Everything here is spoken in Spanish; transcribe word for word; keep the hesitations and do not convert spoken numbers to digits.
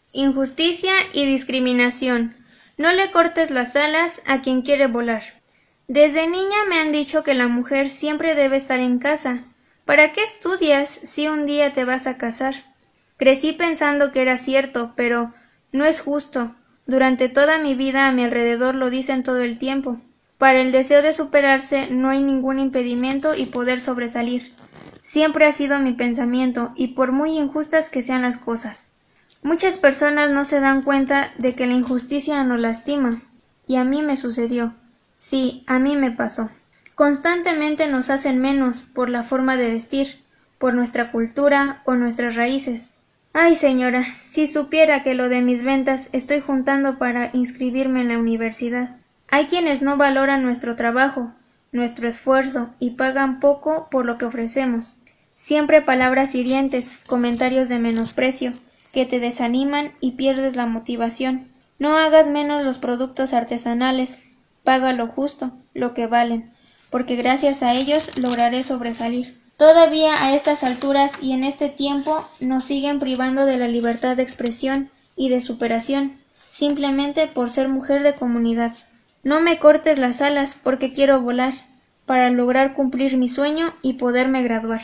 Injusticia y discriminación. No le cortes las alas a quien quiere volar. Desde niña me han dicho que la mujer siempre debe estar en casa. ¿Para qué estudias si un día te vas a casar? Crecí pensando que era cierto, pero no es justo. Durante toda mi vida a mi alrededor lo dicen todo el tiempo. Para el deseo de superarse no hay ningún impedimento y poder sobresalir. Siempre ha sido mi pensamiento, y por muy injustas que sean las cosas. Muchas personas no se dan cuenta de que la injusticia nos lastima, y a mí me sucedió. Sí, a mí me pasó. Constantemente nos hacen menos por la forma de vestir, por nuestra cultura o nuestras raíces. Ay, señora, si supiera que lo de mis ventas estoy juntando para inscribirme en la universidad. Hay quienes no valoran nuestro trabajo, nuestro esfuerzo, y pagan poco por lo que ofrecemos. Siempre palabras hirientes, comentarios de menosprecio, que te desaniman y pierdes la motivación. No hagas menos los productos artesanales, paga lo justo, lo que valen, porque gracias a ellos lograré sobresalir. Todavía a estas alturas y en este tiempo nos siguen privando de la libertad de expresión y de superación, simplemente por ser mujer de comunidad. No me cortes las alas porque quiero volar, para lograr cumplir mi sueño y poderme graduar.